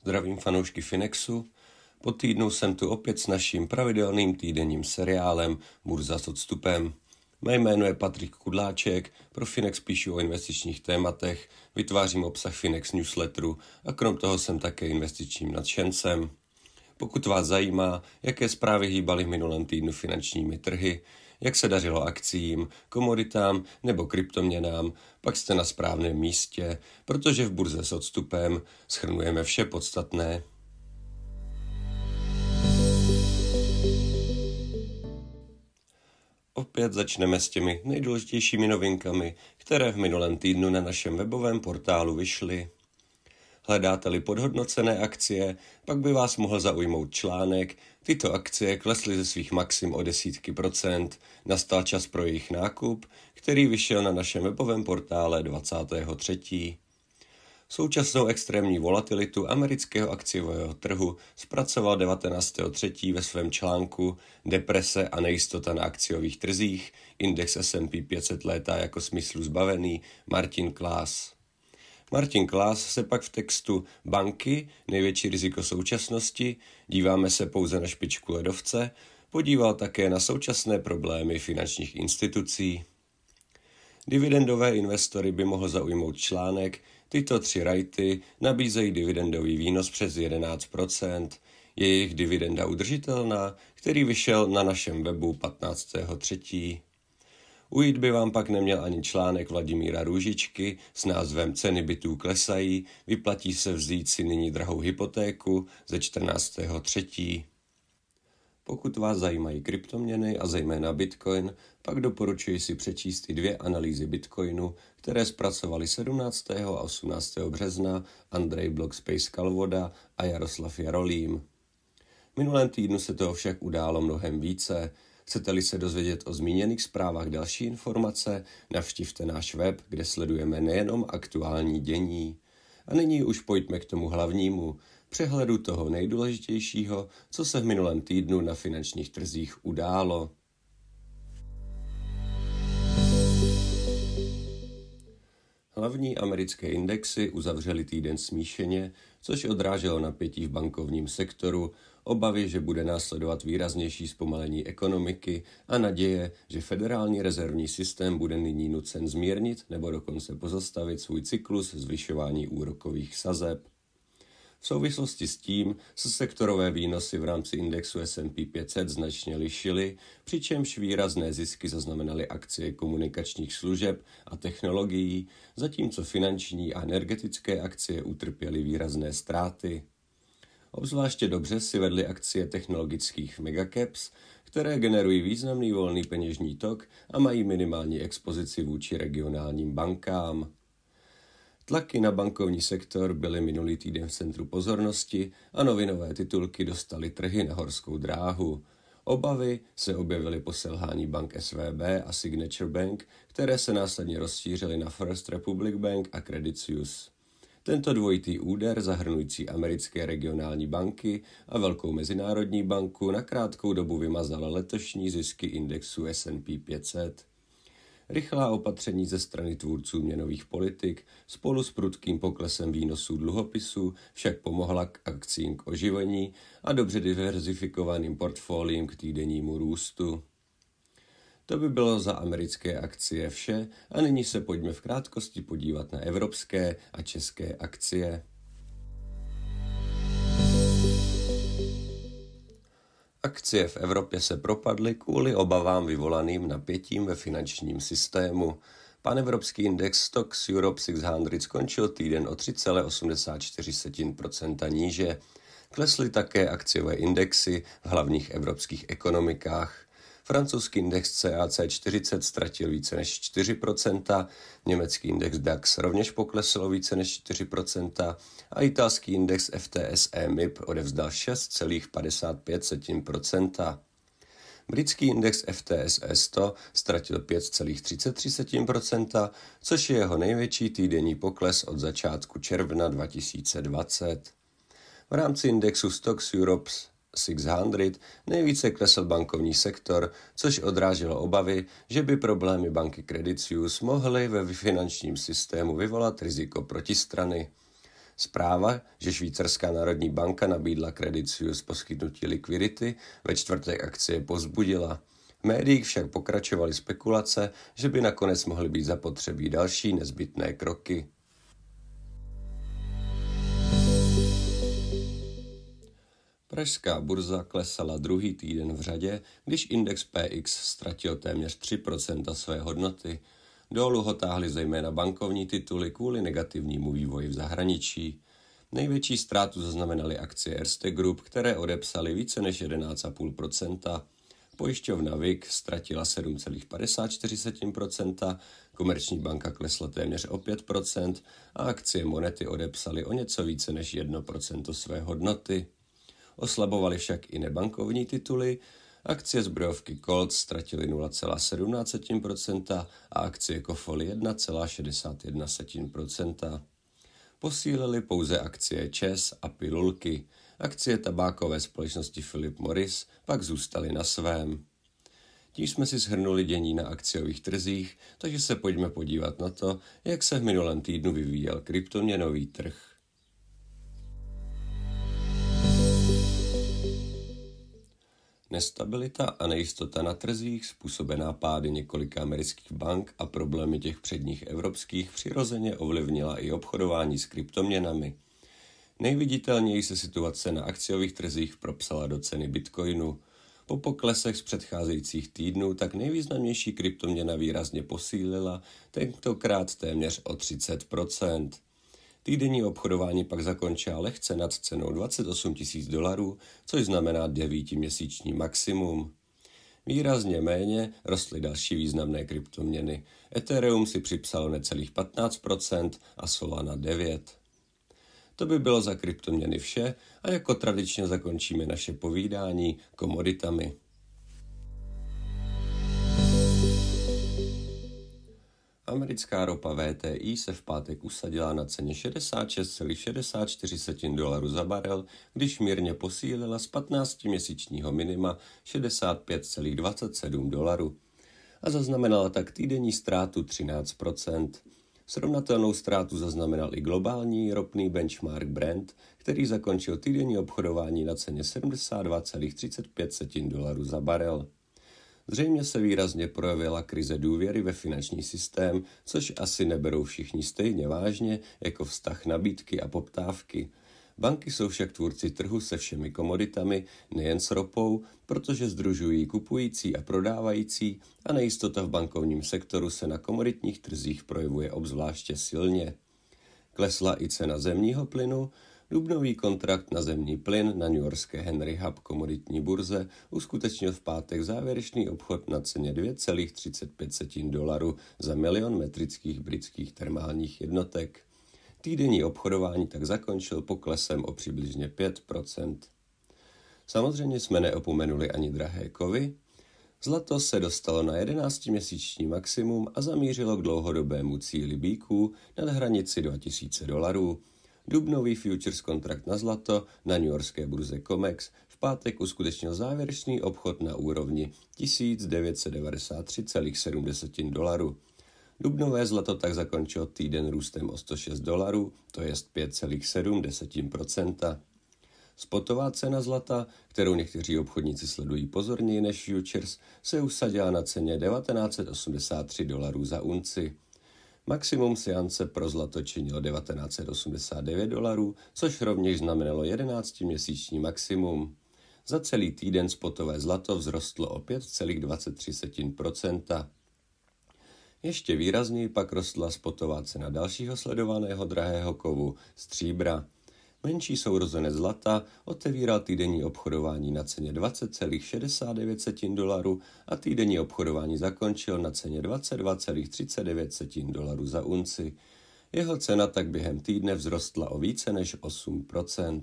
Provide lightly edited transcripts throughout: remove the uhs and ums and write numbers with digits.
Zdravím fanoušky Finexu. Po týdnu jsem tu opět s naším pravidelným týdenním seriálem Burza s odstupem. Mé jméno je Patrik Kudláček, pro Finex píšu o investičních tématech, vytvářím obsah Finex newsletteru a krom toho jsem také investičním nadšencem. Pokud vás zajímá, jaké zprávy hýbaly v minulém týdnu finančními trhy, jak se dařilo akciím, komoditám nebo kryptoměnám, pak jste na správném místě, protože v Burze s odstupem shrnujeme vše podstatné. Opět začneme s těmi nejdůležitějšími novinkami, které v minulém týdnu na našem webovém portálu vyšly. Hledáte-li podhodnocené akcie, pak by vás mohl zaujmout článek Tyto akcie klesly ze svých maxim o desítky procent. Nastal čas pro jejich nákup, který vyšel na našem webovém portále 23. Současnou extrémní volatilitu amerického akciového trhu zpracoval 19.3. ve svém článku Deprese a nejistota na akciových trzích, index S&P 500 létá jako smyslu zbavený, Martin Klaas. Martin Klaas se pak v textu Banky, největší riziko současnosti, díváme se pouze na špičku ledovce, podíval také na současné problémy finančních institucí. Dividendové investory by mohl zaujmout článek Tyto tři rajty nabízejí dividendový výnos přes 11%. Je jejich dividenda udržitelná, který vyšel na našem webu 15.3. Ujít by vám pak neměl ani článek Vladimíra Růžičky s názvem Ceny bytů klesají, vyplatí se vzít si nyní drahou hypotéku ze 14.3. Pokud vás zajímají kryptoměny a zejména Bitcoin, pak doporučuji si přečíst i dvě analýzy Bitcoinu, které zpracovali 17. a 18. března Andrej Blockspace Kalvoda a Jaroslav Jarolím. V minulém týdnu se toho však událo mnohem více. Chcete-li se dozvědět o zmíněných zprávách další informace, navštivte náš web, kde sledujeme nejenom aktuální dění. A nyní už pojďme k tomu hlavnímu, přehledu toho nejdůležitějšího, co se v minulém týdnu na finančních trzích událo. Hlavní americké indexy uzavřely týden smíšeně, což odráželo napětí v bankovním sektoru, obavy, že bude následovat výraznější zpomalení ekonomiky a naděje, že Federální rezervní systém bude nyní nucen zmírnit nebo dokonce pozastavit svůj cyklus zvyšování úrokových sazeb. V souvislosti s tím se sektorové výnosy v rámci indexu S&P 500 značně lišily, přičemž výrazné zisky zaznamenaly akcie komunikačních služeb a technologií, zatímco finanční a energetické akcie utrpěly výrazné ztráty. Obzvláště dobře si vedly akcie technologických megacaps, které generují významný volný peněžní tok a mají minimální expozici vůči regionálním bankám. Tlaky na bankovní sektor byly minulý týden v centru pozornosti a novinové titulky dostaly trhy na horskou dráhu. Obavy se objevily po selhání bank SVB a Signature Bank, které se následně rozšířily na First Republic Bank a Credit Suisse. Tento dvojitý úder, zahrnující americké regionální banky a velkou mezinárodní banku, na krátkou dobu vymazala letošní zisky indexu S&P 500. Rychlá opatření ze strany tvůrců měnových politik spolu s prudkým poklesem výnosů dluhopisů však pomohla k akcím k oživení a dobře diverzifikovaným portfoliím k týdennímu růstu. To by bylo za americké akcie vše a nyní se pojďme v krátkosti podívat na evropské a české akcie. Akcie v Evropě se propadly kvůli obavám vyvolaným napětím ve finančním systému. Panevropský index Stoxx Europe 600 skončil týden o 3,84% níže. Klesly také akciové indexy v hlavních evropských ekonomikách. Francouzský index CAC 40 ztratil více než 4%, německý index DAX rovněž poklesl o více než 4% a italský index FTSE MIB odevzdal 6,55%. Britský index FTSE 100 ztratil 5,33%, což je jeho největší týdenní pokles od začátku června 2020. V rámci indexu Stoxx Europe 600 nejvíce klesl bankovní sektor, což odráželo obavy, že by problémy banky Credit Suisse mohly ve finančním systému vyvolat riziko protistrany. Zpráva, že švýcarská národní banka nabídla Credit Suisse poskytnutí likvidity, ve čtvrtek akcie povzbudila. V médiích však pokračovaly spekulace, že by nakonec mohly být zapotřebí další nezbytné kroky. Pražská burza klesala druhý týden v řadě, když index PX ztratil téměř 3% své hodnoty. Dolů ho táhly zejména bankovní tituly kvůli negativnímu vývoji v zahraničí. Největší ztrátu zaznamenaly akcie Erste Group, které odepsaly více než 11,5%. Pojišťovna VIK ztratila 7,54%, Komerční banka klesla téměř o 5% a akcie Monety odepsaly o něco více než 1% své hodnoty. Oslabovaly však i nebankovní tituly, akcie zbrojovky Colt ztratily 0,17% a akcie Kofoly 1,61%. Posílily pouze akcie ČEZ a pilulky. Akcie tabákové společnosti Philip Morris pak zůstaly na svém. Tím jsme si shrnuli dění na akciových trzích, takže se pojďme podívat na to, jak se v minulém týdnu vyvíjel kryptoměnový trh. Nestabilita a nejistota na trzích, způsobená pády několika amerických bank a problémy těch předních evropských přirozeně ovlivnila i obchodování s kryptoměnami. Nejviditelněji se situace na akciových trzích propsala do ceny bitcoinu. Po poklesech z předcházejících týdnů tak nejvýznamnější kryptoměna výrazně posílila, tentokrát téměř o 30%. Týdenní obchodování pak zakončila lehce nad cenou $28,000, což znamená 9měsíční maximum. Výrazně méně rostly další významné kryptoměny. Ethereum si připsalo necelých 15% a Solana 9%. To by bylo za kryptoměny vše a jako tradičně zakončíme naše povídání komoditami. Americká ropa WTI se v pátek usadila na ceně $66,64 za barel, když mírně posílila z 15měsíčního minima $65,27 a zaznamenala tak týdenní ztrátu 13%. Srovnatelnou ztrátu zaznamenal i globální ropný benchmark Brent, který zakončil týdenní obchodování na ceně $72,35 za barel. Zřejmě se výrazně projevila krize důvěry ve finanční systém, což asi neberou všichni stejně vážně jako vztah nabídky a poptávky. Banky jsou však tvůrci trhu se všemi komoditami, nejen s ropou, protože sdružují kupující a prodávající a nejistota v bankovním sektoru se na komoditních trzích projevuje obzvláště silně. Klesla i cena zemního plynu. Dubnový kontrakt na zemní plyn na newyorské Henry Hub komoditní burze uskutečnil v pátek závěrečný obchod na ceně $2,35 za milion metrických britských termálních jednotek. Týdenní obchodování tak zakončil poklesem o přibližně 5%. Samozřejmě jsme neopomenuli ani drahé kovy. Zlato se dostalo na 11měsíční maximum a zamířilo k dlouhodobému cíli bíků nad hranici $2,000. Dubnový futures kontrakt na zlato na newyorské burze COMEX v pátek uskutečnil závěrečný obchod na úrovni $1993,7. Dubnové zlato tak zakončilo týden růstem o $106, to jest 5,7%. Spotová cena zlata, kterou někteří obchodníci sledují pozorněji než futures, se usadila na ceně $1983 za unci. Maximum seance pro zlato činilo $1989, což rovněž znamenalo 11měsíční maximum. Za celý týden spotové zlato vzrostlo o 5,23%. Ještě výrazněji pak rostla spotová cena dalšího sledovaného drahého kovu, stříbra. Menší sourozenec zlata otevíral týdenní obchodování na ceně $20,69 a týdenní obchodování zakončil na ceně $22,39 za unci. Jeho cena tak během týdne vzrostla o více než 8%.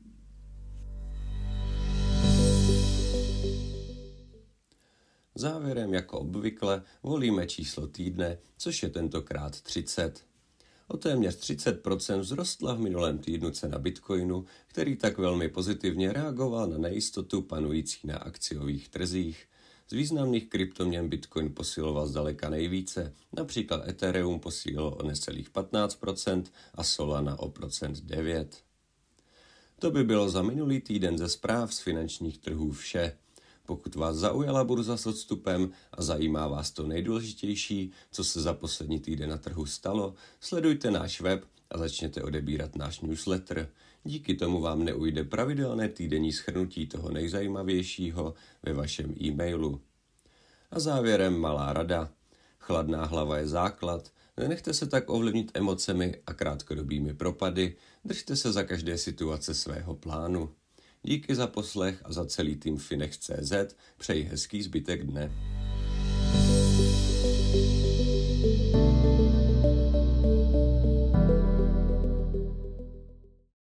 Závěrem jako obvykle volíme číslo týdne, což je tentokrát 30. O téměř 30% vzrostla v minulém týdnu cena bitcoinu, který tak velmi pozitivně reagoval na nejistotu panující na akciových trzích. Z významných kryptoměn Bitcoin posiloval zdaleka nejvíce, například Ethereum posílilo o necelých 15% a Solana o 9%. To by bylo za minulý týden ze zpráv z finančních trhů vše. Pokud vás zaujala burza s odstupem a zajímá vás to nejdůležitější, co se za poslední týden na trhu stalo, sledujte náš web a začněte odebírat náš newsletter. Díky tomu vám neujde pravidelné týdenní shrnutí toho nejzajímavějšího ve vašem e-mailu. A závěrem malá rada. Chladná hlava je základ, nenechte se tak ovlivnit emocemi a krátkodobými propady, držte se za každé situace svého plánu. Díky za poslech a za celý tým Finex.cz, přeji hezký zbytek dne.